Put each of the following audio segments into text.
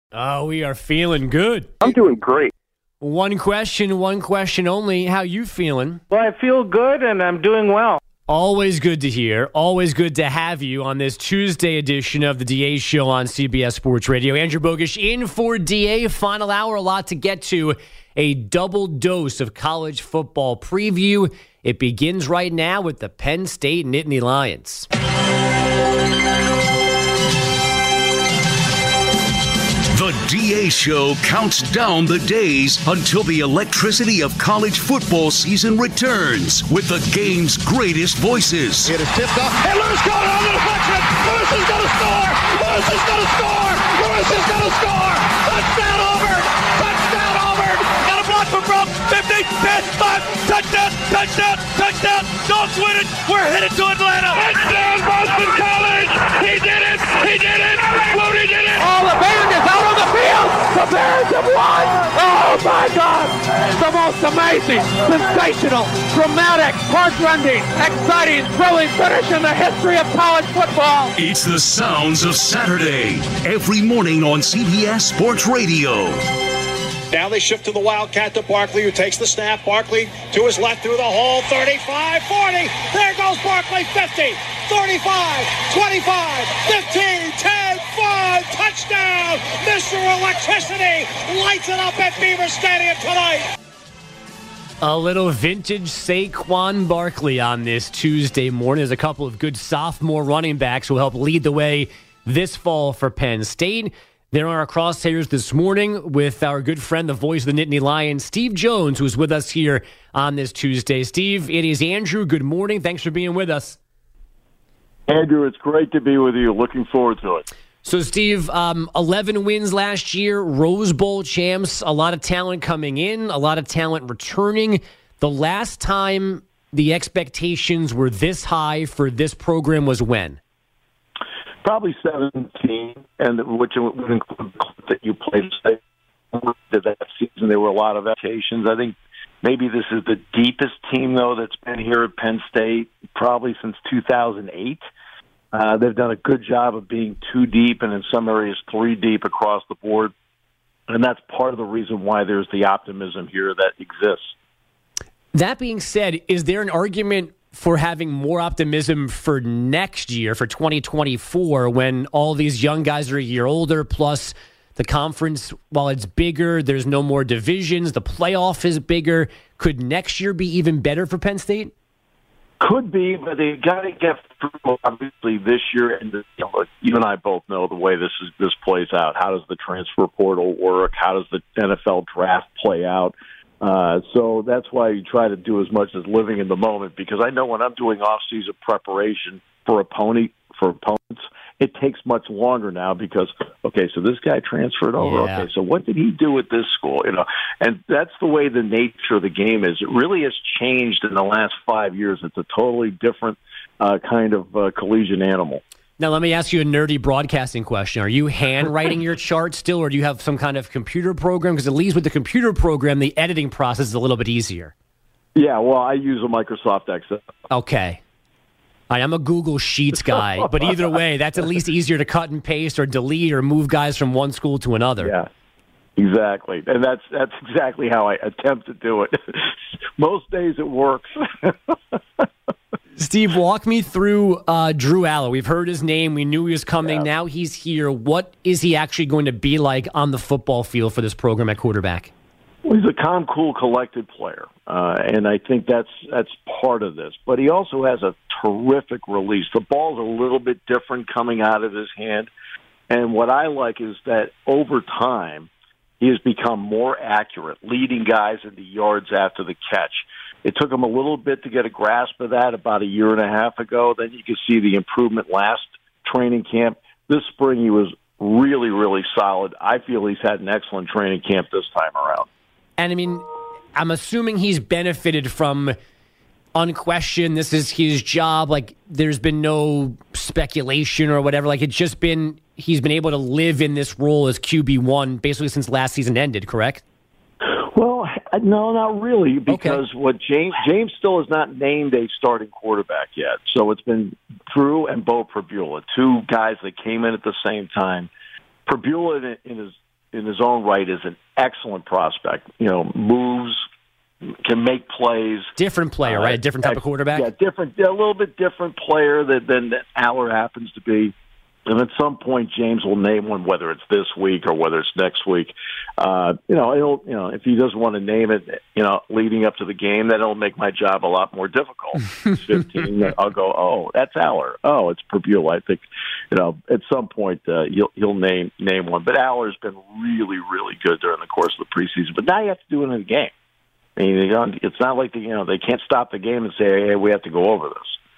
Oh, we are feeling good. I'm doing great. One question only. How you feeling? Well, I feel good and I'm doing well. Always good to hear. Always good to have you on this Tuesday edition of the DA Show on CBS Sports Radio. Andrew Bogusch in for DA. Final hour, a lot to get to. A double dose of college football preview. It begins right now with the Penn State Nittany Lions. The DA Show counts down the days until the electricity of college football season returns with the game's greatest voices. It is tipped off, and Lewis going on the deflection. Lewis is going to score. Lewis is going to score. Lewis is going to score. Touchdown Auburn. Touchdown Auburn. Got a block from Brock. 50, 10, 5. Touchdown. Touchdown. Touchdown. Dogs win it. We're headed to Atlanta. Touchdown Boston College. He did it. He did it. Looney did it. Oh, the band is out on the field. The Bears have won. Oh, my God. The most amazing, sensational, dramatic, heart-rending, exciting, thrilling finish in the history of college football. It's the sounds of Saturday. Every morning on CBS Sports Radio. Now they shift to the Wildcat to Barkley, who takes the snap. Barkley to his left through the hole. 35, 40. There goes Barkley. 50, 35, 25, 15, 10, 5. Touchdown. Mr. Electricity lights it up at Beaver Stadium tonight. A little vintage Saquon Barkley on this Tuesday morning. There's a couple of good sophomore running backs who will help lead the way this fall for Penn State. They're on our crosshairs this morning with our good friend, the voice of the Nittany Lions, Steve Jones, who's with us here on this Tuesday. Steve, it is Andrew. Good morning. Thanks for being with us. Andrew, it's great to be with you. Looking forward to it. So, Steve, 11 wins last year, Rose Bowl champs, a lot of talent coming in, a lot of talent returning. The last time the expectations were this high for this program was when? Probably 17, and which would include that you played that season. There were a lot of expectations. I think maybe this is the deepest team, though, that's been here at Penn State probably since 2008. They've done a good job of being too deep and in some areas 3 deep across the board, and that's part of the reason why there's the optimism here that exists. That being said, is there an argument for having more optimism for next year, for 2024, when all these young guys are a year older, plus the conference, while it's bigger, there's no more divisions, the playoff is bigger. Could next year be even better for Penn State? Could be, but they got to get through, obviously, this year. And you and I both know the way this plays out. How does the transfer portal work? How does the NFL draft play out? So that's why you try to do as much as living in the moment, because I know when I'm doing off-season preparation for opponents, it takes much longer now because, okay, so this guy transferred over. Yeah. Okay, so what did he do at this school? And that's the way the nature of the game is. It really has changed in the last 5 years. It's a totally different kind of collegiate animal. Now, let me ask you a nerdy broadcasting question. Are you handwriting your charts still, or do you have some kind of computer program? Because at least with the computer program, the editing process is a little bit easier. Yeah, well, I use a Microsoft Excel. Okay. I'm a Google Sheets guy, but either way, that's at least easier to cut and paste or delete or move guys from one school to another. Yeah, exactly. And that's exactly how I attempt to do it. Most days it works. Steve, walk me through Drew Allar. We've heard his name. We knew he was coming. Yeah. Now he's here. What is he actually going to be like on the football field for this program at quarterback? Well, he's a calm, cool, collected player, and I think that's part of this. But he also has a terrific release. The ball's a little bit different coming out of his hand, and what I like is that over time he has become more accurate, leading guys into yards after the catch. It took him a little bit to get a grasp of that about a year and a half ago. Then you could see the improvement last training camp. This spring he was really, really solid. I feel he's had an excellent training camp this time around. And, I mean, I'm assuming he's benefited from unquestioned, this is his job. Like, there's been no speculation or whatever. Like, it's just been, he's been able to live in this role as QB1 basically since last season ended, correct? Well, no, not really, because Okay. what James still is not named a starting quarterback yet. So it's been Drew and Bo Pribula, two guys that came in at the same time. Pribula in his in his own right, is an excellent prospect. Moves, can make plays. Different player, right? A different type of quarterback? Yeah, a little bit different player than Aller happens to be. And at some point, James will name one, whether it's this week or whether it's next week. If he doesn't want to name it, leading up to the game, that'll make my job a lot more difficult. It's 15. I'll go, oh, that's Aller. Oh, it's Prabula. I think, at some point he'll name one. But Aller's been really, really good during the course of the preseason. But now you have to do it in the game. I mean, it's not like they can't stop the game and say, hey, we have to go over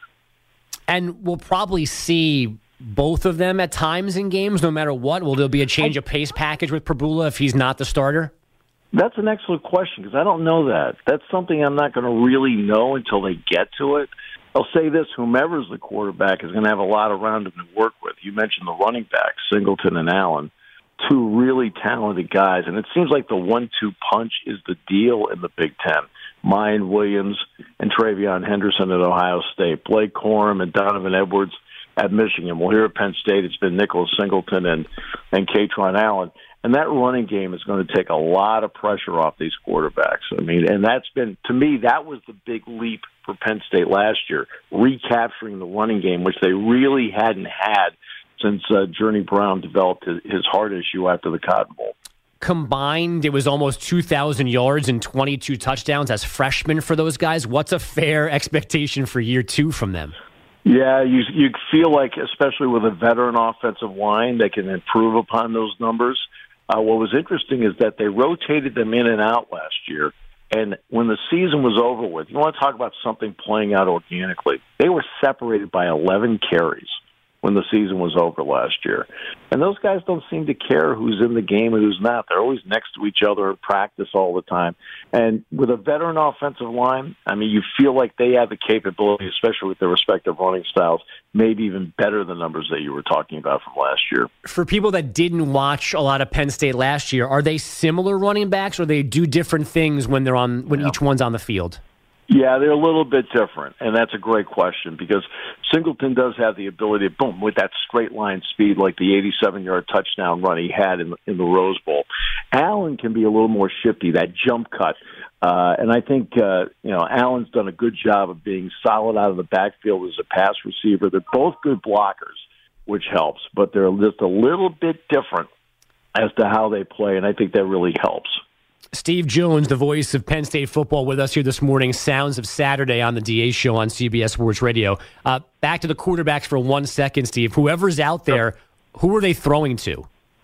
this. And we'll probably see both of them at times in games, no matter what? Will there be a change of pace package with Prabula if he's not the starter? That's an excellent question because I don't know that. That's something I'm not going to really know until they get to it. I'll say this, whomever's the quarterback is going to have a lot around him to work with. You mentioned the running backs, Singleton and Allen, two really talented guys, and it seems like the 1-2 punch is the deal in the Big Ten. Mayan Williams and Travion Henderson at Ohio State, Blake Corum and Donovan Edwards at Michigan. Well, here at Penn State, it's been Nicholas Singleton and Katron Allen. And that running game is going to take a lot of pressure off these quarterbacks. I mean, and that's been, to me, that was the big leap for Penn State last year, recapturing the running game, which they really hadn't had since Journey Brown developed his heart issue after the Cotton Bowl. Combined, it was almost 2,000 yards and 22 touchdowns as freshmen for those guys. What's a fair expectation for year two from them? Yeah, you feel like, especially with a veteran offensive line, they can improve upon those numbers. What was interesting is that they rotated them in and out last year, and when the season was over with, you want to talk about something playing out organically, they were separated by 11 carries when the season was over last year. And those guys don't seem to care who's in the game and who's not. They're always next to each other at practice all the time. And with a veteran offensive line, I mean, you feel like they have the capability, especially with their respective running styles, maybe even better than numbers that you were talking about from last year. For people that didn't watch a lot of Penn State last year, are they similar running backs or they do different things when each one's on the field? Yeah, they're a little bit different, and that's a great question because Singleton does have the ability to, boom, with that straight line speed like the 87-yard touchdown run he had in the Rose Bowl. Allen can be a little more shifty, that jump cut. And I think, Allen's done a good job of being solid out of the backfield as a pass receiver. They're both good blockers, which helps, but they're just a little bit different as to how they play, and I think that really helps. Steve Jones, the voice of Penn State football, with us here this morning. Sounds of Saturday on the DA Show on CBS Sports Radio. Back to the quarterbacks for 1 second, Steve. Whoever's out there, who are they throwing to?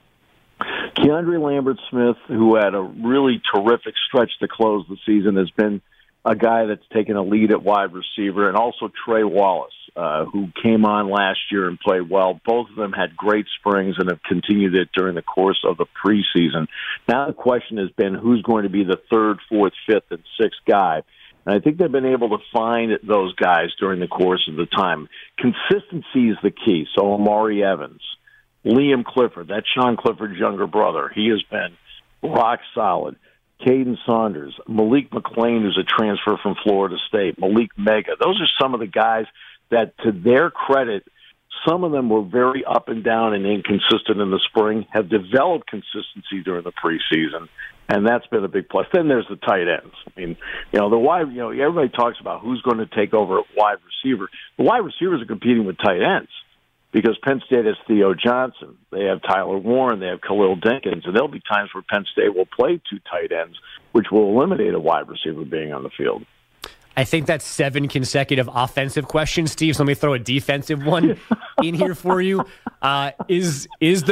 Keandre Lambert-Smith, who had a really terrific stretch to close the season, has been a guy that's taken a lead at wide receiver, and also Trey Wallace, who came on last year and played well. Both of them had great springs and have continued it during the course of the preseason. Now the question has been who's going to be the third, fourth, fifth, and sixth guy. And I think they've been able to find those guys during the course of the time. Consistency is the key. So Amari Evans, Liam Clifford, that's Sean Clifford's younger brother. He has been rock solid. Caden Saunders, Malik McClain, who's a transfer from Florida State, Malik Mega. Those are some of the guys that, to their credit, some of them were very up and down and inconsistent in the spring, have developed consistency during the preseason, and that's been a big plus. Then there's the tight ends. I mean, everybody talks about who's going to take over at wide receiver. The wide receivers are competing with tight ends because Penn State has Theo Johnson. They have Tyler Warren. They have Khalil Dinkins. And there'll be times where Penn State will play two tight ends, which will eliminate a wide receiver being on the field. I think that's 7 consecutive offensive questions, Steve. So let me throw a defensive one in here for you. Is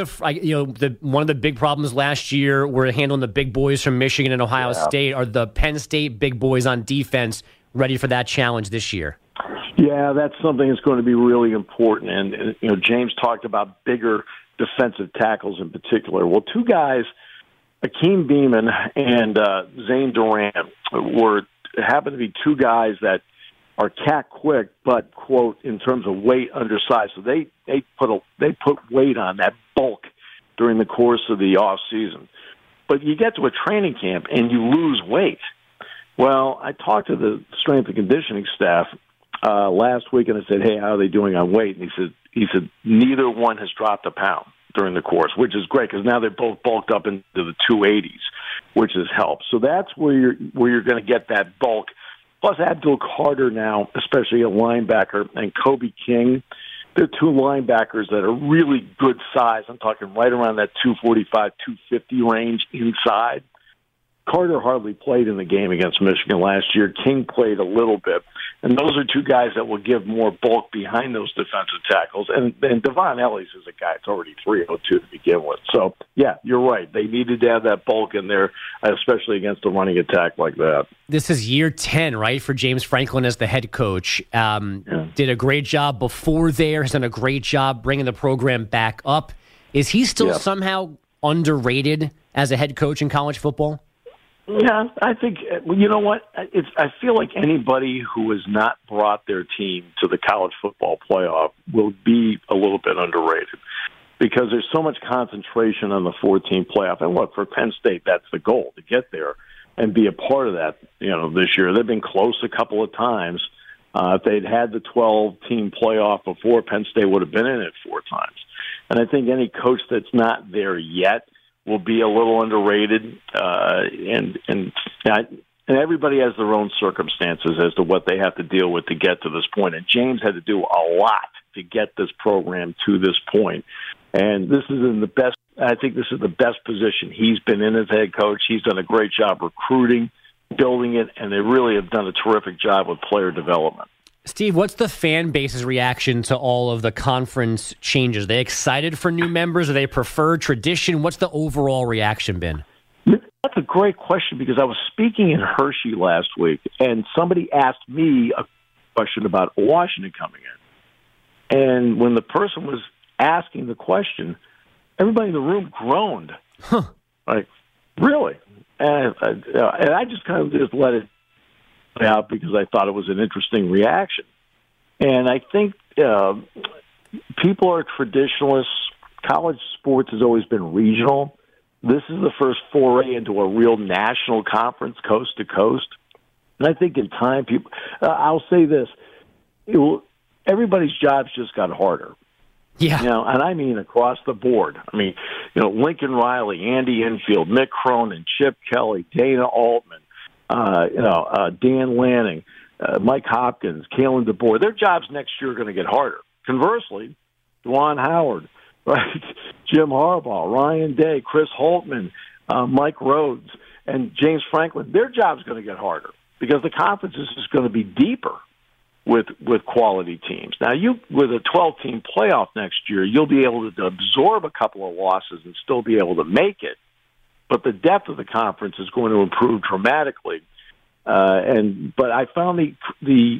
one of the big problems last year were handling the big boys from Michigan and Ohio State? Are the Penn State big boys on defense ready for that challenge this year? Yeah, that's something that's going to be really important. And James talked about bigger defensive tackles in particular. Well, two guys, Akeem Beamon and Zane Durant, happen to be two guys that are cat quick, but quote in terms of weight undersized. So they put weight on that bulk during the course of the off season. But you get to a training camp and you lose weight. Well, I talked to the strength and conditioning staff last week, and I said, "Hey, how are they doing on weight?" And he said neither one has dropped a pound. during the course, which is great because now they're both bulked up into the 280s, which has helped. So that's where you're going to get that bulk. Plus Abdul Carter now, especially a linebacker, and Kobe King, they're two linebackers that are really good size. I'm talking right around that 245, 250 range inside. Carter hardly played in the game against Michigan last year. King played a little bit. And those are two guys that will give more bulk behind those defensive tackles. And Devon Ellis is a guy that's already 302 to begin with. So, yeah, you're right. They needed to have that bulk in there, especially against a running attack like that. This is year 10, right, for James Franklin as the head coach. Did a great job before there. Has done a great job bringing the program back up. Is he still somehow underrated as a head coach in college football? Yeah, I think, you know what, I feel like anybody who has not brought their team to the college football playoff will be a little bit underrated because there's so much concentration on the 4-team playoff. And look, for Penn State, that's the goal, to get there and be a part of that, this year. They've been close a couple of times. If they'd had the 12-team playoff before, Penn State would have been in it 4 times. And I think any coach that's not there yet will be a little underrated, and everybody has their own circumstances as to what they have to deal with to get to this point. And James had to do a lot to get this program to this point. And this is I think this is the best position he's been in as head coach. He's done a great job recruiting, building it, and they really have done a terrific job with player development. Steve, what's the fan base's reaction to all of the conference changes? Are they excited for new members? Or they prefer tradition? What's the overall reaction been? That's a great question because I was speaking in Hershey last week, and somebody asked me a question about Washington coming in. And when the person was asking the question, everybody in the room groaned. Like, really? And I just kind of just let it out because I thought it was an interesting reaction. And I think people are traditionalists. College sports has always been regional. This is the first foray into a real national conference, coast to coast. And I think in time, I'll say this, everybody's jobs just got harder. Yeah. And I mean across the board. I mean, Lincoln Riley, Andy Enfield, Mick Cronin, Chip Kelly, Dana Altman, Dan Lanning, Mike Hopkins, Kalen DeBoer. Their jobs next year are going to get harder. Conversely, Juwan Howard, right, Jim Harbaugh, Ryan Day, Chris Holtman, Mike Rhodes, and James Franklin, their job's going to get harder because the conference is just going to be deeper with quality teams. Now, with a 12-team playoff next year, you'll be able to absorb a couple of losses and still be able to make it. But the depth of the conference is going to improve dramatically. But I found the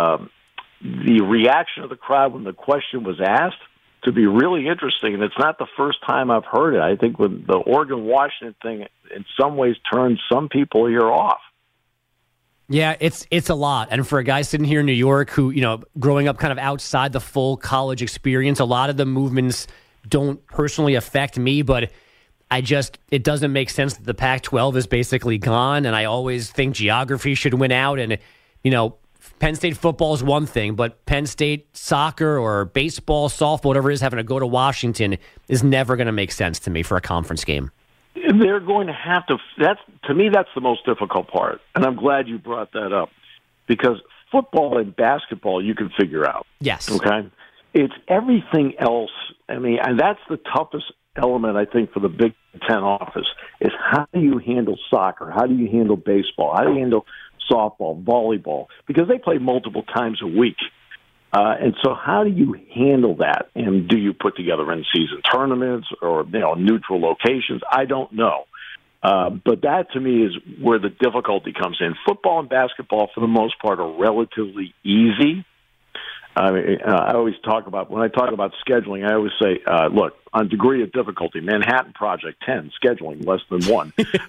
reaction of the crowd when the question was asked to be really interesting, and it's not the first time I've heard it. I think when the Oregon-Washington thing in some ways turned some people here off. Yeah, it's a lot. And for a guy sitting here in New York who, growing up kind of outside the full college experience, a lot of the movements don't personally affect me, but it doesn't make sense that the Pac-12 is basically gone, and I always think geography should win out. And, Penn State football is one thing, but Penn State soccer or baseball, softball, whatever it is, having to go to Washington is never going to make sense to me for a conference game. They're going to have to. To me, that's the most difficult part, and I'm glad you brought that up because football and basketball you can figure out. Yes. Okay. It's everything else. I mean, and that's the toughest element, I think, for the Big Ten office is how do you handle soccer? How do you handle baseball? How do you handle softball, volleyball? Because they play multiple times a week. And so how do you handle that? And do you put together in-season tournaments or neutral locations? I don't know. But that, to me, is where the difficulty comes in. Football and basketball, for the most part, are relatively easy. I mean, I always talk about, when I talk about scheduling, I always say, look, on degree of difficulty, Manhattan Project 10, scheduling less than 1.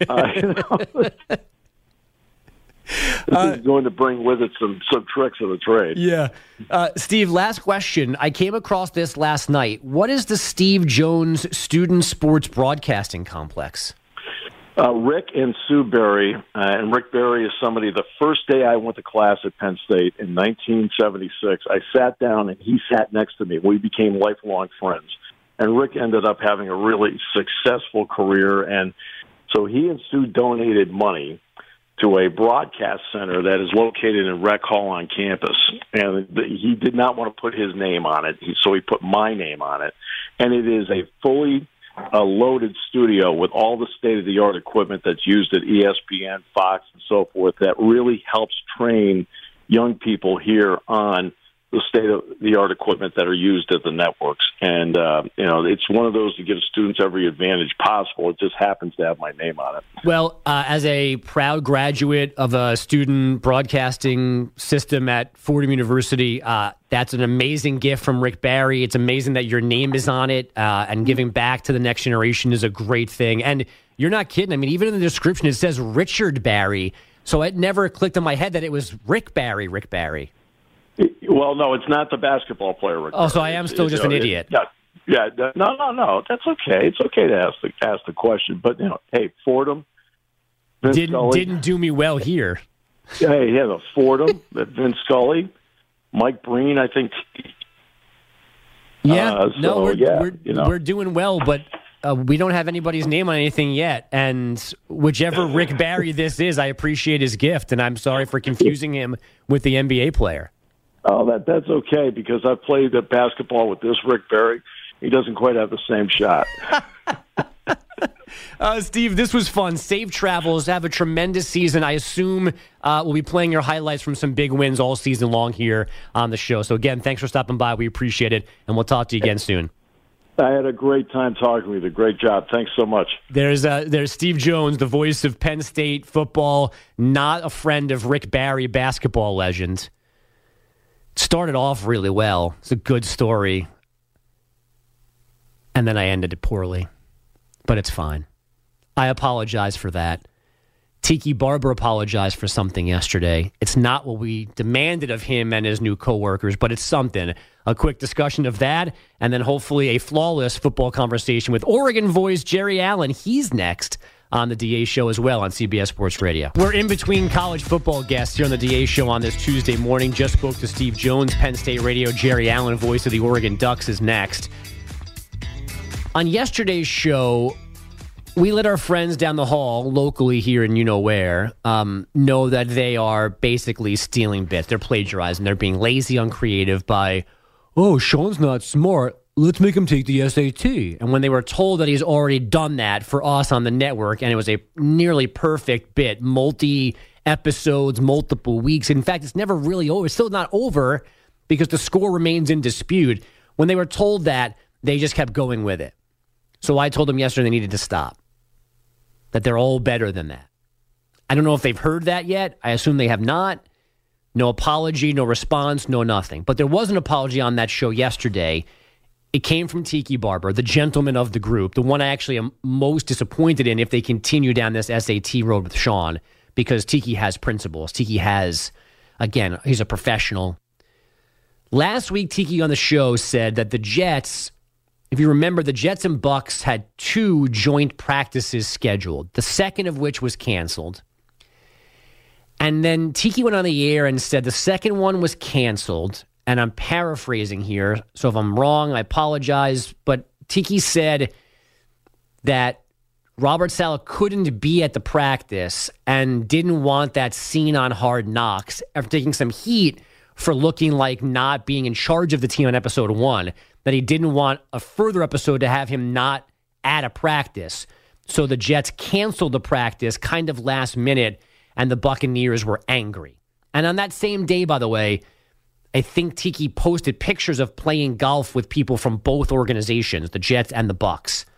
This is going to bring with it some tricks of the trade. Yeah. Steve, last question. I came across this last night. What is the Steve Jones Student Sports Broadcasting Complex? Rick and Sue Berry, and Rick Berry is somebody, the first day I went to class at Penn State in 1976, I sat down and he sat next to me. We became lifelong friends. And Rick ended up having a really successful career. And so he and Stu donated money to a broadcast center that is located in Rec Hall on campus. And he did not want to put his name on it, so he put my name on it. And it is a fully loaded studio with all the state-of-the-art equipment that's used at ESPN, Fox, and so forth that really helps train young people here on the state-of-the-art equipment that are used at the networks. And, it's one of those that gives students every advantage possible. It just happens to have my name on it. Well, as a proud graduate of a student broadcasting system at Fordham University, that's an amazing gift from Rick Barry. It's amazing that your name is on it, and giving back to the next generation is a great thing. And you're not kidding. I mean, even in the description, it says Richard Barry. So it never clicked in my head that it was Rick Barry. Well, no, it's not the basketball player. Rick Barry. So I am still just an idiot. No. That's okay. It's okay to ask the question. But hey, Fordham didn't do me well here. Hey, the Fordham, Vince Scully, Mike Breen, I think. We're doing well, but we don't have anybody's name on anything yet. And whichever Rick Barry this is, I appreciate his gift, and I'm sorry for confusing him with the NBA player. Oh, that's okay, because I've played the basketball with this Rick Barry. He doesn't quite have the same shot. Steve, this was fun. Safe travels. Have a tremendous season. I assume we'll be playing your highlights from some big wins all season long here on the show. So, again, thanks for stopping by. We appreciate it, and we'll talk to you again soon. I had a great time talking with you. Great job. Thanks so much. There's Steve Jones, the voice of Penn State football, not a friend of Rick Barry, basketball legend. Started off really well. It's a good story. And then I ended it poorly. But it's fine. I apologize for that. Tiki Barber apologized for something yesterday. It's not what we demanded of him and his new coworkers, but it's something. A quick discussion of that, and then hopefully a flawless football conversation with Oregon voice Jerry Allen. He's next on the DA Show as well on CBS Sports Radio. We're in between college football guests here on the DA Show on this Tuesday morning. Just spoke to Steve Jones, Penn State Radio. Jerry Allen, voice of the Oregon Ducks, is next. On yesterday's show, we let our friends down the hall locally here in you-know-where know that they are basically stealing bits. They're plagiarizing. They're being lazy, uncreative by, Sean's not smart. Let's make him take the SAT. And when they were told that he's already done that for us on the network, and it was a nearly perfect bit, multi-episodes, multiple weeks. In fact, it's never really over. It's still not over because the score remains in dispute. When they were told that, they just kept going with it. So I told them yesterday they needed to stop, that they're all better than that. I don't know if they've heard that yet. I assume they have not. No apology, no response, no nothing. But there was an apology on that show yesterday. It came from Tiki Barber, the gentleman of the group, the one I actually am most disappointed in if they continue down this SAT road with Sean, because Tiki has principles. Tiki has, again, he's a professional. Last week, Tiki on the show said that the Jets, if you remember, the Jets and Bucks had 2 joint practices scheduled, the second of which was canceled. And then Tiki went on the air and said the second one was canceled. And I'm paraphrasing here, so if I'm wrong, I apologize. But Tiki said that Robert Saleh couldn't be at the practice and didn't want that scene on Hard Knocks after taking some heat for looking like not being in charge of the team on episode 1, that he didn't want a further episode to have him not at a practice. So the Jets canceled the practice kind of last minute, and the Buccaneers were angry. And on that same day, by the way, I think Tiki posted pictures of playing golf with people from both organizations, the Jets and the Bucks.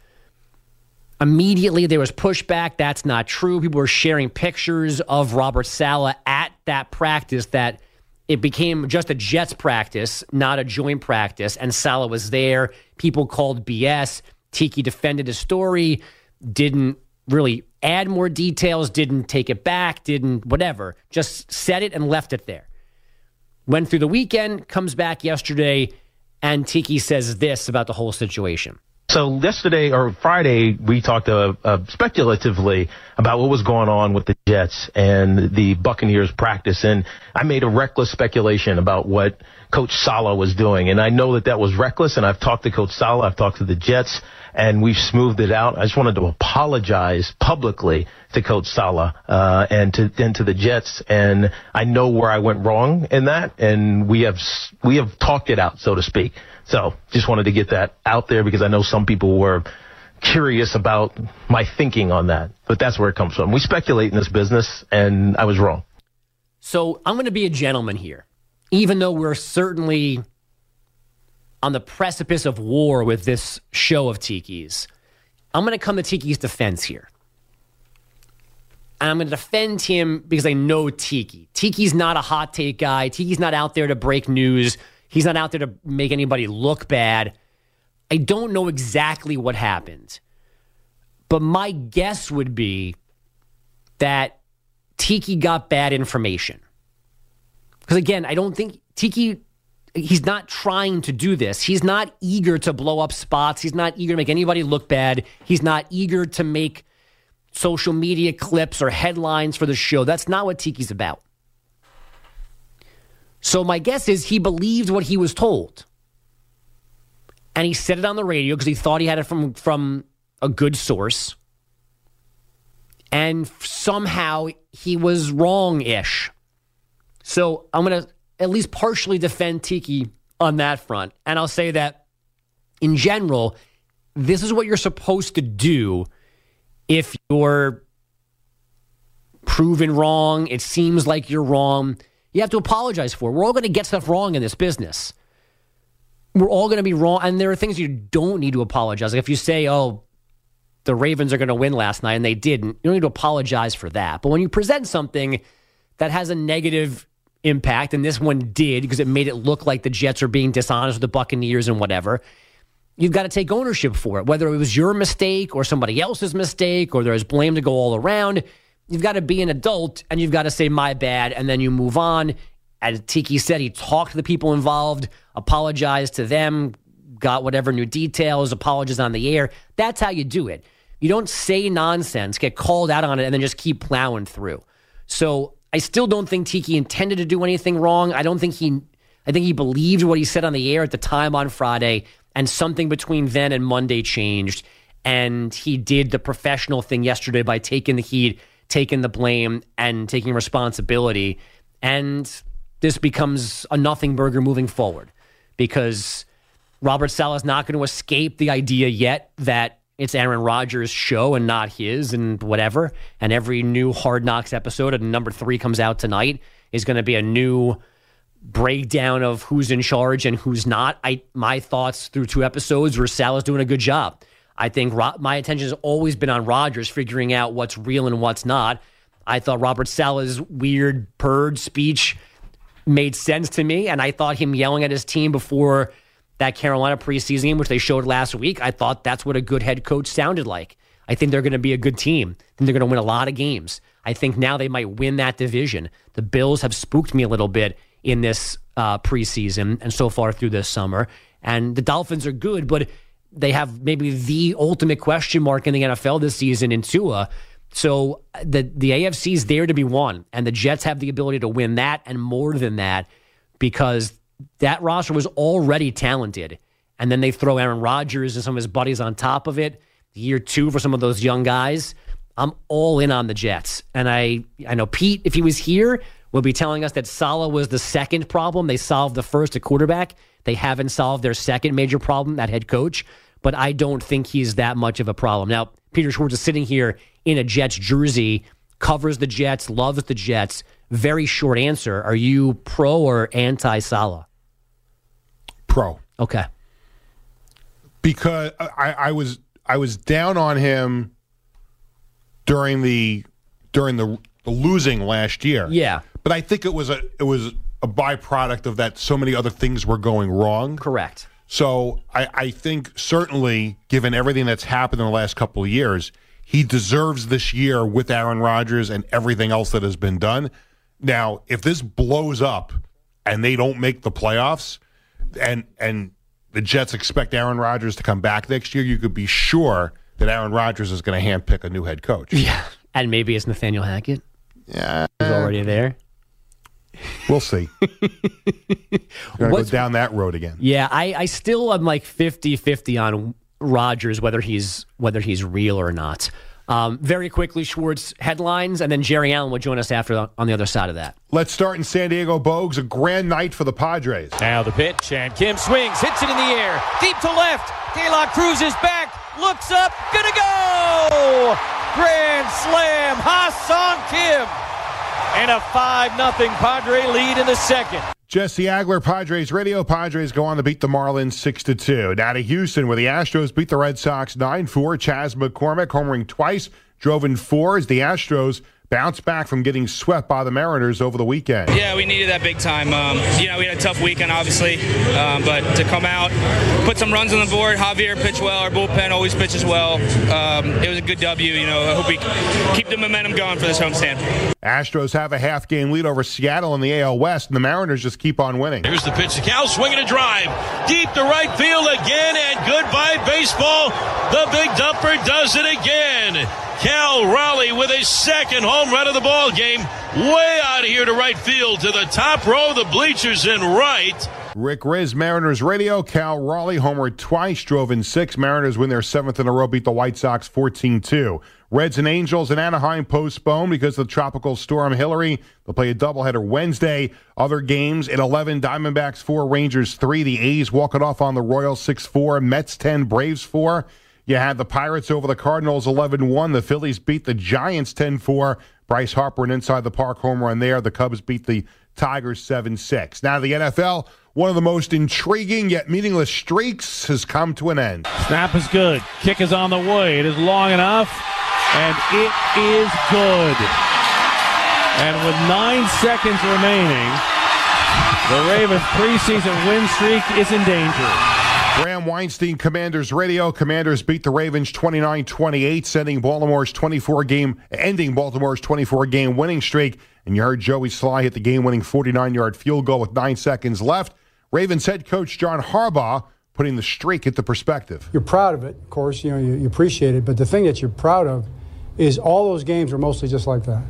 Immediately, there was pushback. That's not true. People were sharing pictures of Robert Saleh at that practice, that it became just a Jets practice, not a joint practice, and Saleh was there. People called BS. Tiki defended his story, didn't really add more details, didn't take it back, didn't whatever. Just said it and left it there. Went through the weekend, comes back yesterday, and Tiki says this about the whole situation. So yesterday or Friday, we talked speculatively about what was going on with the Jets and the Buccaneers practice. And I made a reckless speculation about what Coach Saleh was doing. And I know that was reckless. And I've talked to Coach Saleh. I've talked to the Jets. And we've smoothed it out. I just wanted to apologize publicly to Coach Saleh and to the Jets. And I know where I went wrong in that. And we have talked it out, so to speak. So just wanted to get that out there because I know some people were curious about my thinking on that. But that's where it comes from. We speculate in this business, and I was wrong. So I'm going to be a gentleman here, even though we're certainly on the precipice of war with this show of Tiki's. I'm going to come to Tiki's defense here. And I'm going to defend him because I know Tiki. Tiki's not a hot take guy. Tiki's not out there to break news. He's not out there to make anybody look bad. I don't know exactly what happened. But my guess would be that Tiki got bad information. Because again, I don't think Tiki, he's not trying to do this. He's not eager to blow up spots. He's not eager to make anybody look bad. He's not eager to make social media clips or headlines for the show. That's not what Tiki's about. So my guess is he believed what he was told. And he said it on the radio because he thought he had it from a good source. And somehow he was wrong-ish. So I'm going to at least partially defend Tiki on that front. And I'll say that, in general, this is what you're supposed to do if you're proven wrong. It seems like you're wrong. You have to apologize for it. We're all going to get stuff wrong in this business. We're all going to be wrong. And there are things you don't need to apologize. Like if you say, oh, the Ravens are going to win last night and they didn't, you don't need to apologize for that. But when you present something that has a negative impact, and this one did because it made it look like the Jets are being dishonest with the Buccaneers and whatever, you've got to take ownership for it. Whether it was your mistake or somebody else's mistake or there's blame to go all around, you've got to be an adult and you've got to say, my bad, and then you move on. As Tiki said, he talked to the people involved, apologized to them, got whatever new details, apologized on the air. That's how you do it. You don't say nonsense, get called out on it, and then just keep plowing through. So I still don't think Tiki intended to do anything wrong. I think he believed what he said on the air at the time on Friday, and something between then and Monday changed. And he did the professional thing yesterday by taking the heat, taking the blame, and taking responsibility. And this becomes a nothing burger moving forward because Robert Saleh is not going to escape the idea yet that it's Aaron Rodgers' show and not his and whatever. And every new Hard Knocks episode, and number 3 comes out tonight, is going to be a new breakdown of who's in charge and who's not. My thoughts through 2 episodes were Saleh's doing a good job. I think my attention has always been on Rodgers figuring out what's real and what's not. I thought Robert Saleh's weird purge speech made sense to me, and I thought him yelling at his team before that Carolina preseason game, which they showed last week, I thought that's what a good head coach sounded like. I think they're going to be a good team. I think they're going to win a lot of games. I think now they might win that division. The Bills have spooked me a little bit in this preseason and so far through this summer. And the Dolphins are good, but they have maybe the ultimate question mark in the NFL this season in Tua. So the AFC is there to be won, and the Jets have the ability to win that and more than that because that roster was already talented. And then they throw Aaron Rodgers and some of his buddies on top of it. Year 2 for some of those young guys. I'm all in on the Jets. And I know Pete, if he was here, will be telling us that Saleh was the second problem. They solved the first at quarterback. They haven't solved their second major problem, that head coach. But I don't think he's that much of a problem. Now, Peter Schwartz is sitting here in a Jets jersey, covers the Jets, loves the Jets. Very short answer. Are you pro or anti-Saleh? Pro. Okay. Because I was down on him during the losing last year. Yeah. But I think it was a byproduct of that so many other things were going wrong. Correct. So I think certainly, given everything that's happened in the last couple of years, he deserves this year with Aaron Rodgers and everything else that has been done. Now, if this blows up and they don't make the playoffs, and the Jets expect Aaron Rodgers to come back next year, you could be sure that Aaron Rodgers is going to handpick a new head coach. Yeah, and maybe it's Nathaniel Hackett. Yeah. He's already there. We'll see. We're going to go down that road again. Yeah, I still am like 50-50 on Rodgers, whether he's real or not. Very quickly, Schwartz, headlines, and then Jerry Allen will join us after on the other side of that. Let's start in San Diego, Bogues. A grand night for the Padres. Now the pitch, and Kim swings, hits it in the air, deep to left. De La Cruz is back, looks up, gonna go! Grand slam, Ha-Seong Kim! And a 5-0 Padre lead in the second. Jesse Agler, Padres Radio. Padres go on to beat the Marlins 6-2. Now to Houston, where the Astros beat the Red Sox 9-4. Chas McCormick homering twice, drove in 4 as the Astros bounce back from getting swept by the Mariners over the weekend. Yeah, we needed that big time. We had a tough weekend, obviously, but to come out, put some runs on the board. Javier pitched well. Our bullpen always pitches well. It was a good W. I hope we keep the momentum going for this homestand. Astros have a half-game lead over Seattle in the AL West, and the Mariners just keep on winning. Here's the pitch to Cal, swinging a drive. Deep to right field again, and goodbye baseball. The Big Dumper does it again. Cal Raleigh with his second home run of the ball game. Way out of here to right field to the top row of the bleachers in right. Rick Riz, Mariners Radio. Cal Raleigh homered twice, drove in 6. Mariners win their 7th in a row, beat the White Sox 14-2. Reds and Angels in Anaheim postponed because of the tropical storm Hillary. They'll play a doubleheader Wednesday. Other games at 11, Diamondbacks 4, Rangers 3. The A's walking off on the Royals 6-4, Mets 10, Braves 4. You had the Pirates over the Cardinals 11-1. The Phillies beat the Giants 10-4. Bryce Harper an inside the park home run there. The Cubs beat the Tigers 7-6. Now the NFL, one of the most intriguing yet meaningless streaks has come to an end. Snap is good. Kick is on the way. It is long enough, and it is good. And with 9 seconds remaining, the Ravens' preseason win streak is in danger. Graham Weinstein, Commanders Radio. Commanders beat the Ravens 29-28, ending Baltimore's 24-game winning streak. And you heard Joey Sly hit the game-winning 49-yard field goal with 9 seconds left. Ravens head coach John Harbaugh putting the streak into perspective. You're proud of it, of course. You appreciate it. But the thing that you're proud of is all those games are mostly just like that.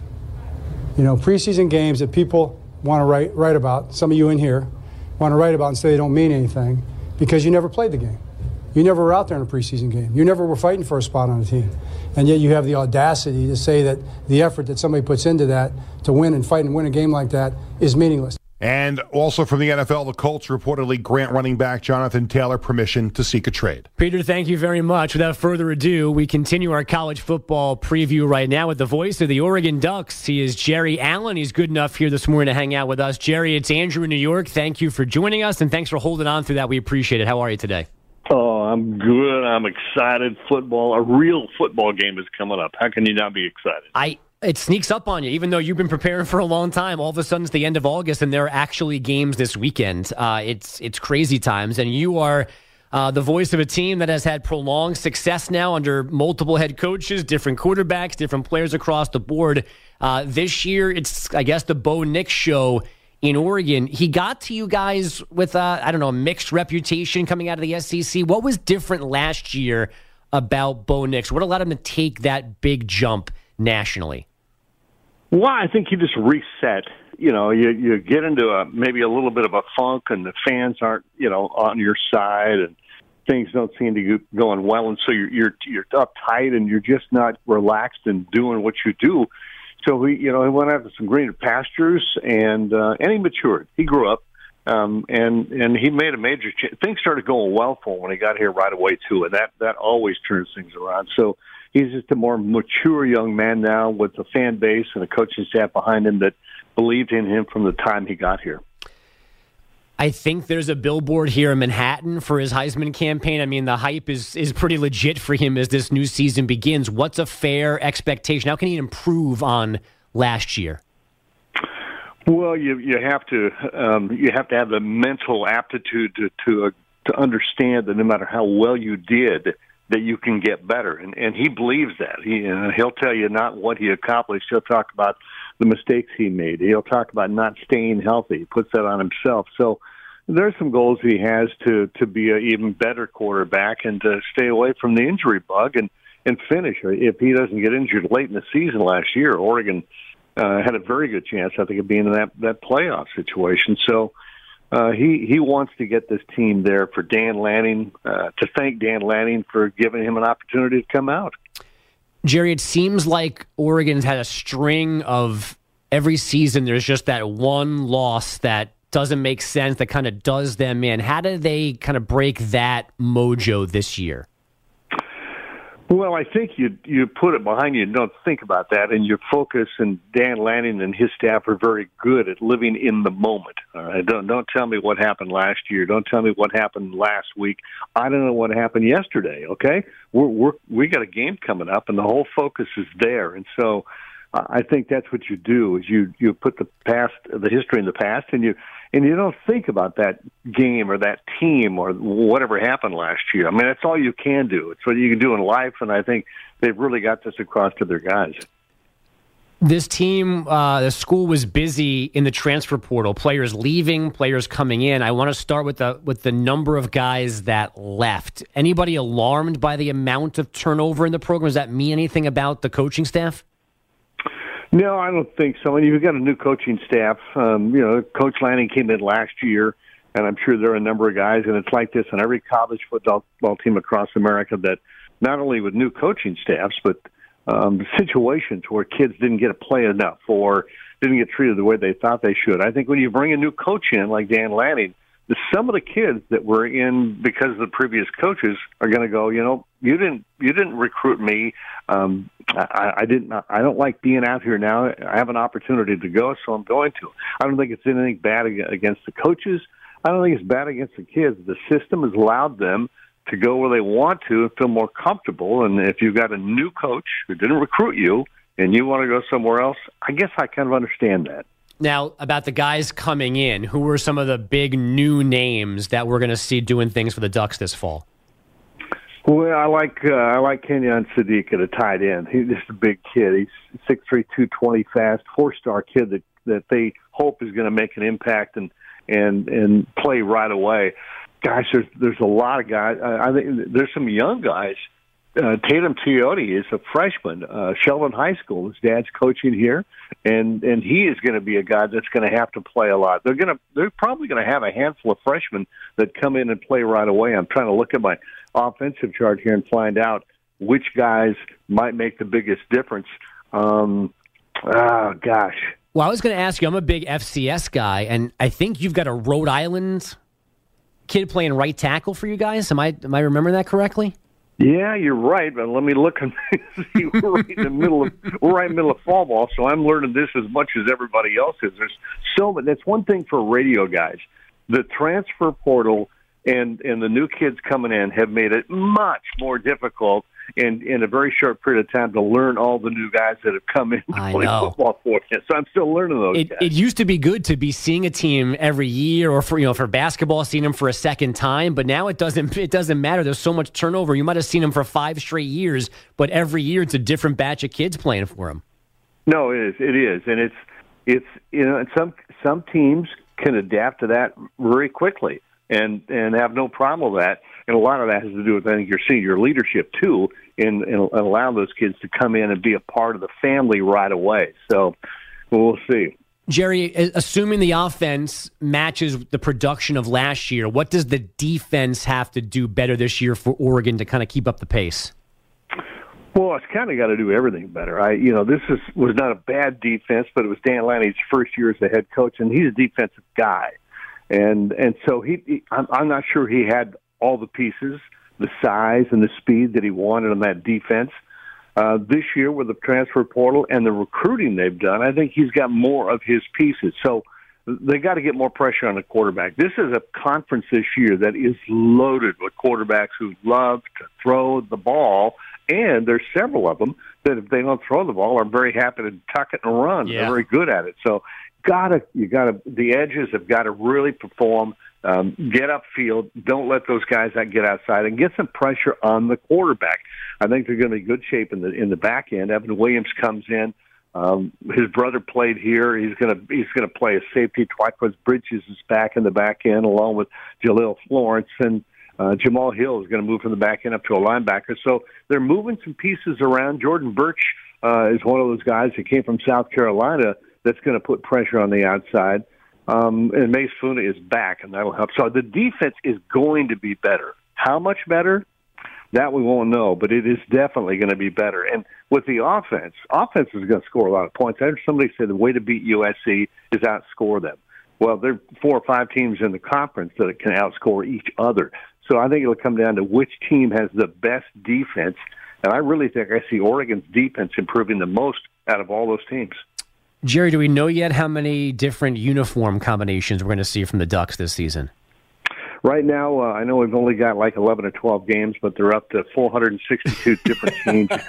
Preseason games that people want to write about. Some of you in here want to write about and say they don't mean anything. Because you never played the game. You never were out there in a preseason game. You never were fighting for a spot on the team. And yet you have the audacity to say that the effort that somebody puts into that to win and fight and win a game like that is meaningless. And also from the NFL, the Colts reportedly grant running back Jonathan Taylor permission to seek a trade. Peter, thank you very much. Without further ado, we continue our college football preview right now with the voice of the Oregon Ducks. He is Jerry Allen. He's good enough here this morning to hang out with us. Jerry, it's Andrew in New York. Thank you for joining us, and thanks for holding on through that. We appreciate it. How are you today? Oh, I'm good. I'm excited. A real football game is coming up. How can you not be excited? It sneaks up on you, even though you've been preparing for a long time. All of a sudden, it's the end of August, and there are actually games this weekend. It's crazy times, and you are the voice of a team that has had prolonged success now under multiple head coaches, different quarterbacks, different players across the board. This year, it's, I guess, the Bo Nix show in Oregon. He got to you guys with, a mixed reputation coming out of the SEC. What was different last year about Bo Nix? What allowed him to take that big jump nationally? Well, I think you just reset. You get into maybe a little bit of a funk, and the fans aren't, on your side, and things don't seem to be going well, and so you're uptight, and you're just not relaxed and doing what you do. So he went after some greener pastures, and he matured. He grew up, and he made a major change. Things started going well for him when he got here right away too, and that always turns things around. So he's just a more mature young man now with a fan base and a coaching staff behind him that believed in him from the time he got here. I think there's a billboard here in Manhattan for his Heisman campaign. I mean, the hype is pretty legit for him as this new season begins. What's a fair expectation? How can he improve on last year? Well, you have to have the mental aptitude to understand that no matter how well you did, that you can get better, and he believes that. He'll tell you not what he accomplished. He'll talk about the mistakes he made. He'll talk about not staying healthy. He puts that on himself. So there's some goals he has to be an even better quarterback and to stay away from the injury bug and finish. If he doesn't get injured late in the season last year, Oregon had a very good chance, I think, of being in that playoff situation. So he wants to get this team there for Dan Lanning, to thank Dan Lanning for giving him an opportunity to come out. Jerry, it seems like Oregon's had a string of every season. There's just that one loss that doesn't make sense, that kind of does them in. How do they kind of break that mojo this year? Well, I think you put it behind you and don't think about that, and your focus, and Dan Lanning and his staff are very good at living in the moment. All right? Don't tell me what happened last year. Don't tell me what happened last week. I don't know what happened yesterday, okay? We got a game coming up, and the whole focus is there. And so I think that's what you do, is you put the history in the past, and you don't think about that game or that team or whatever happened last year. I mean, that's all you can do. It's what you can do in life, and I think they've really got this across to their guys. This team, the school was busy in the transfer portal. Players leaving, players coming in. I want to start with the number of guys that left. Anybody alarmed by the amount of turnover in the program? Does that mean anything about the coaching staff? No, I don't think so. And you've got a new coaching staff. Coach Lanning came in last year, and I'm sure there are a number of guys, and it's like this on every college football team across America, that not only with new coaching staffs, but situations where kids didn't get to play enough or didn't get treated the way they thought they should. I think when you bring a new coach in like Dan Lanning, some of the kids that were in because of the previous coaches are going to go, you didn't recruit me. I don't like being out here now. I have an opportunity to go, so I'm going to. I don't think it's anything bad against the coaches. I don't think it's bad against the kids. The system has allowed them to go where they want to and feel more comfortable. And if you've got a new coach who didn't recruit you and you want to go somewhere else, I guess I kind of understand that. Now, about the guys coming in, who were some of the big new names that we're going to see doing things for the Ducks this fall? Well, I like Kenyon Sadiq at a tight end. He's just a big kid. He's 6'3", 220 fast, 4-star kid that they hope is going to make an impact and play right away. Gosh, there's a lot of guys. I think there's some young guys. Tatum Teote is a freshman, Sheldon High School. His dad's coaching here, and he is going to be a guy that's going to have to play a lot. They're probably going to have a handful of freshmen that come in and play right away. I'm trying to look at my offensive chart here and find out which guys might make the biggest difference. Gosh. Well, I was going to ask you, I'm a big FCS guy, and I think you've got a Rhode Island kid playing right tackle for you guys. Am I remembering that correctly? Yeah, you're right, but let me look and see. We're right in the middle of fall ball, so I'm learning this as much as everybody else is. That's one thing for radio guys. The transfer portal and the new kids coming in have made it much more difficult in a very short period of time to learn all the new guys that have come in to play football for you. So I'm still learning those guys. It used to be good to be seeing a team every year, or for basketball, seeing them for a second time. But now it doesn't matter. There's so much turnover. You might have seen them for 5 straight years, but every year it's a different batch of kids playing for them. No, it is, and it's and some teams can adapt to that very quickly and have no problem with that. And a lot of that has to do with, I think, your senior leadership, too, and allow those kids to come in and be a part of the family right away. So we'll see. Jerry, assuming the offense matches the production of last year, what does the defense have to do better this year for Oregon to kind of keep up the pace? Well, it's kind of got to do everything better. This was not a bad defense, but it was Dan Lanning's first year as the head coach, and he's a defensive guy. And so I'm not sure he had all the pieces, the size and the speed that he wanted on that defense. This year with the transfer portal and the recruiting they've done, I think he's got more of his pieces. So they got to get more pressure on the quarterback. This is a conference this year that is loaded with quarterbacks who love to throw the ball, and there's several of them that if they don't throw the ball are very happy to tuck it and run. Yeah. They're very good at it. So the edges have got to really perform. Get upfield. Don't let those guys get outside, and get some pressure on the quarterback. I think they're going to be in good shape in the back end. Evan Williams comes in. His brother played here. He's gonna play a safety. Twyquez Bridges is back in the back end, along with Jaleel Florence, and Jamal Hill is going to move from the back end up to a linebacker. So they're moving some pieces around. Jordan Birch is one of those guys that came from South Carolina that's going to put pressure on the outside. And Mace Funa is back, and that'll help. So the defense is going to be better. How much better? That we won't know, but it is definitely going to be better. And with the offense is going to score a lot of points. I heard somebody say the way to beat USC is outscore them. Well, there are 4 or 5 teams in the conference that can outscore each other. So I think it'll come down to which team has the best defense. And I really think I see Oregon's defense improving the most out of all those teams. Jerry, do we know yet how many different uniform combinations we're going to see from the Ducks this season? Right now, I know we've only got like 11 or 12 games, but they're up to 462 different changes.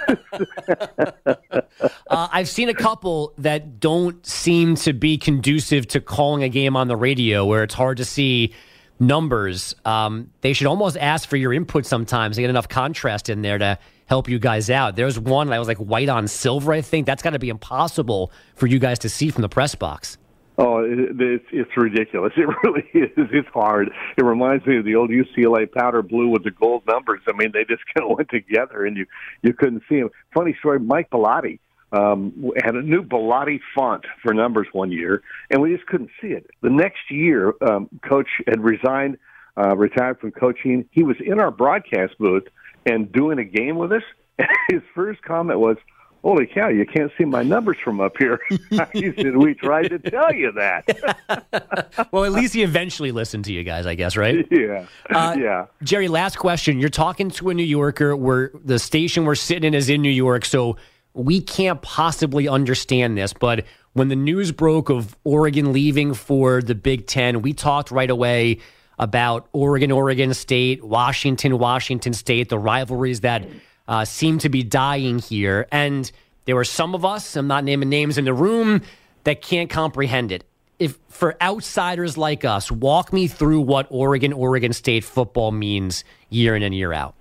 I've seen a couple that don't seem to be conducive to calling a game on the radio, where it's hard to see numbers. They should almost ask for your input sometimes to get enough contrast in there to help you guys out. There's one that was like white on silver, I think. That's got to be impossible for you guys to see from the press box. Oh, it's ridiculous. It really is. It's hard. It reminds me of the old UCLA powder blue with the gold numbers. I mean, they just kind of went together, and you couldn't see them. Funny story, Mike Bellotti had a new Bellotti font for numbers one year, and we just couldn't see it. The next year, Coach had retired from coaching. He was in our broadcast booth and doing a game with us, and his first comment was, "Holy cow, you can't see my numbers from up here." He said, "We tried to tell you that." Well, at least he eventually listened to you guys, I guess, right? Yeah. Yeah. Jerry, last question. You're talking to a New Yorker. The station we're sitting in is in New York, so we can't possibly understand this. But when the news broke of Oregon leaving for the Big Ten, we talked right away about Oregon State, Washington State, the rivalries that seem to be dying here. And there were some of us, I'm not naming names in the room, that can't comprehend it. If for outsiders like us, walk me through what Oregon State football means year in and year out.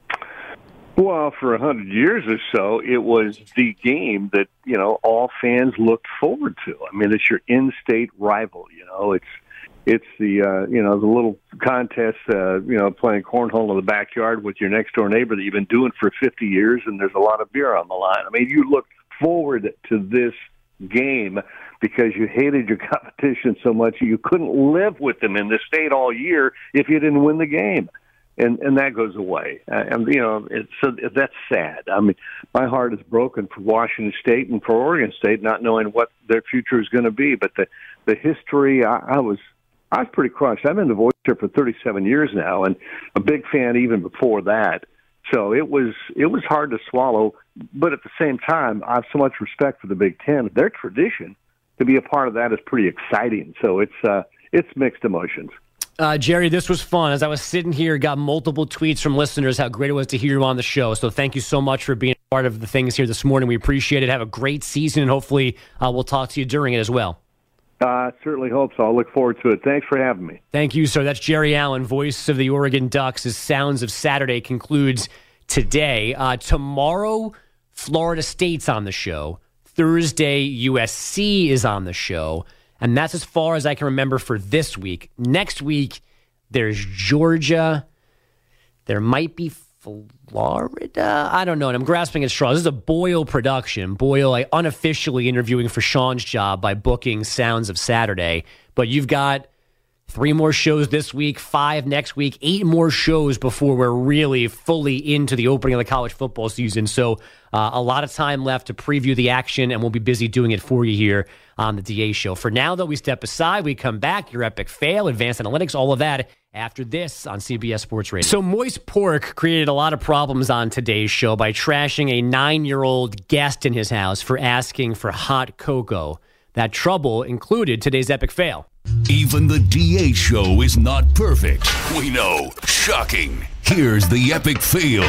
Well, for 100 years or so, it was the game that, all fans looked forward to. I mean, it's your in-state rival, It's the the little contest, playing cornhole in the backyard with your next door neighbor that you've been doing for 50 years, and there's a lot of beer on the line. I mean, you looked forward to this game because you hated your competition so much you couldn't live with them in the state all year if you didn't win the game, and that goes away. So that's sad. I mean, my heart is broken for Washington State and for Oregon State, not knowing what their future is going to be. But the history, I was pretty crushed. I've been the voice here for 37 years now, and a big fan even before that. So it was hard to swallow, but at the same time, I have so much respect for the Big Ten. Their tradition, to be a part of that is pretty exciting. So it's mixed emotions. Jerry, this was fun. As I was sitting here, got multiple tweets from listeners how great it was to hear you on the show. So thank you so much for being part of the things here this morning. We appreciate it. Have a great season, and hopefully we'll talk to you during it as well. I certainly hope so. I'll look forward to it. Thanks for having me. Thank you, sir. That's Jerry Allen, voice of the Oregon Ducks. His Sounds of Saturday concludes today. Tomorrow, Florida State's on the show. Thursday, USC is on the show. And that's as far as I can remember for this week. Next week, there's Georgia. There might be Florida. I don't know. And I'm grasping at straws. This is a Boyle production. Boyle unofficially interviewing for Sean's job by booking Sounds of Saturday. But you've got 3 more shows this week, 5 next week, 8 more shows before we're really fully into the opening of the college football season. So a lot of time left to preview the action, and we'll be busy doing it for you here on the DA Show. For now, though, we step aside. We come back. Your epic fail, advanced analytics, all of that after this on CBS Sports Radio. So Moist Pork created a lot of problems on today's show by trashing a 9-year-old guest in his house for asking for hot cocoa. That trouble included today's epic fail. Even the DA Show is not perfect. We know. Shocking. Here's the epic fail.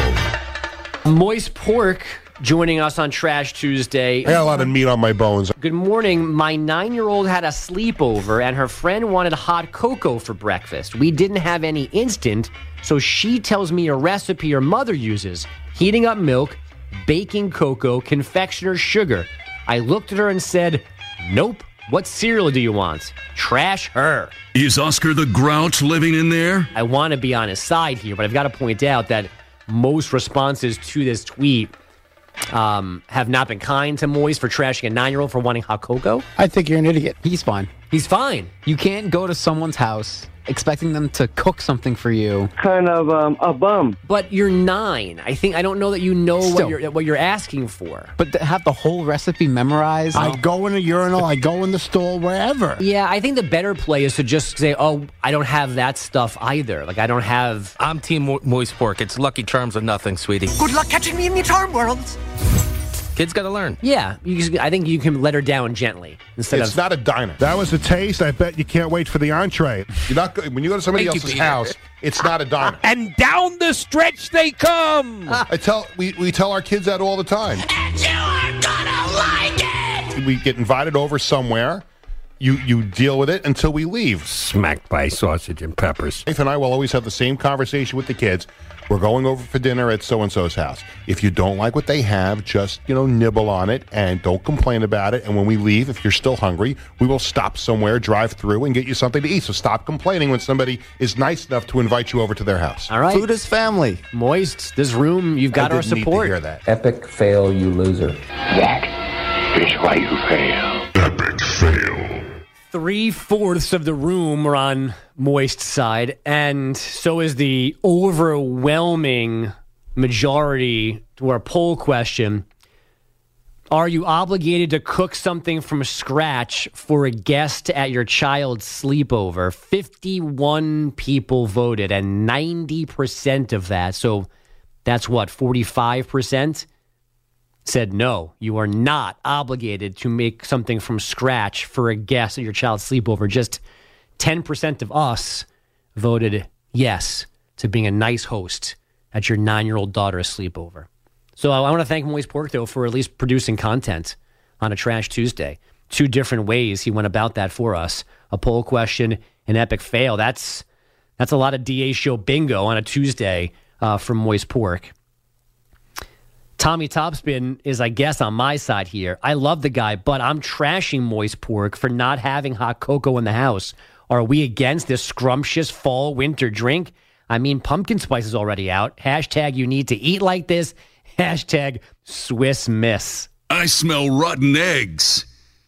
Moist Pork joining us on Trash Tuesday. I got a lot of meat on my bones. Good morning. My 9-year-old had a sleepover, and her friend wanted hot cocoa for breakfast. We didn't have any instant, so she tells me a recipe her mother uses. Heating up milk, baking cocoa, confectioner's sugar. I looked at her and said, nope. What cereal do you want? Trash her. Is Oscar the Grouch living in there? I want to be on his side here, but I've got to point out that most responses to this tweet have not been kind to Moist for trashing a 9-year-old for wanting hot cocoa. I think you're an idiot. He's fine. He's fine. You can't go to someone's house expecting them to cook something for you. Kind of a bum. But you're 9. I don't know that you know what you're asking for. But to have the whole recipe memorized. I go in the urinal, I go in the stall, wherever. Yeah, I think the better play is to just say, oh, I don't have that stuff either. Like, I don't have... I'm Team Moist Pork. It's Lucky Charms or nothing, sweetie. Good luck catching me in the charm world. Kids got to learn. Yeah, I think you can let her down gently instead It's not a diner. That was a taste. I bet you can't wait for the entree. You're not when you go to somebody else's house. It's not a diner. And down the stretch they come. We tell our kids that all the time. And you are gonna like it. We get invited over somewhere. You deal with it until we leave. Smacked by sausage and peppers. Nathan and I will always have the same conversation with the kids. We're going over for dinner at so-and-so's house. If you don't like what they have, just, nibble on it and don't complain about it. And when we leave, if you're still hungry, we will stop somewhere, drive through, and get you something to eat. So stop complaining when somebody is nice enough to invite you over to their house. All right. Food is family. Moist, this room, you've got our support. I didn't need to hear that. Epic fail, you loser. That is why you fail. Epic fail. 3/4 of the room are on Moist's side, and so is the overwhelming majority to our poll question. Are you obligated to cook something from scratch for a guest at your child's sleepover? 51 people voted, and 90% of that, so that's what, 45%? Said no, you are not obligated to make something from scratch for a guest at your child's sleepover. Just 10% of us voted yes to being a nice host at your 9-year-old daughter's sleepover. So I want to thank Moist Pork, though, for at least producing content on a Trash Tuesday. 2 different ways he went about that for us. A poll question, an epic fail. That's a lot of DA show bingo on a Tuesday from Moist Pork. Tommy Topspin is, I guess, on my side here. I love the guy, but I'm trashing Moist Pork for not having hot cocoa in the house. Are we against this scrumptious fall-winter drink? I mean, pumpkin spice is already out. Hashtag you need to eat like this. Hashtag Swiss Miss. I smell rotten eggs.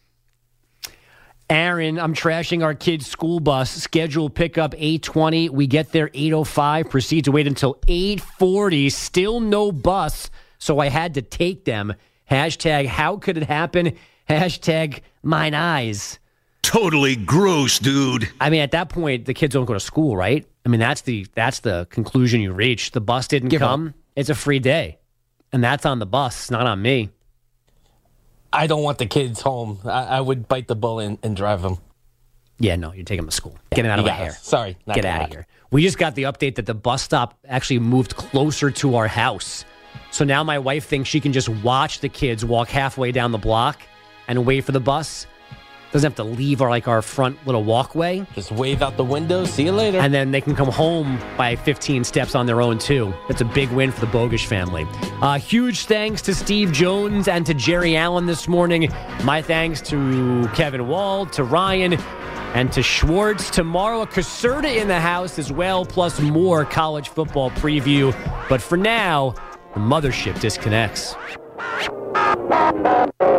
Aaron, I'm trashing our kid's school bus. Scheduled pickup 8:20. We get there 8:05. Proceed to wait until 8:40. Still no bus. So I had to take them. Hashtag, how could it happen? Hashtag, mine eyes. Totally gross, dude. I mean, at that point, the kids don't go to school, right? I mean, that's the conclusion you reach. The bus didn't come. It's a free day. And that's on the bus, not on me. I don't want the kids home. I would bite the bullet and drive them. Yeah, no, you're taking them to school. Get them out of my hair. Sorry. Get out of here. We just got the update that the bus stop actually moved closer to our house. So now my wife thinks she can just watch the kids walk halfway down the block and wait for the bus. Doesn't have to leave our front little walkway. Just wave out the window. See you later. And then they can come home by 15 steps on their own, too. That's a big win for the Bogish family. Huge thanks to Steve Jones and to Jerry Allen this morning. My thanks to Kevin Wall, to Ryan, and to Schwartz. Tomorrow, a Caserta in the house as well, plus more college football preview. But for now, the mothership disconnects.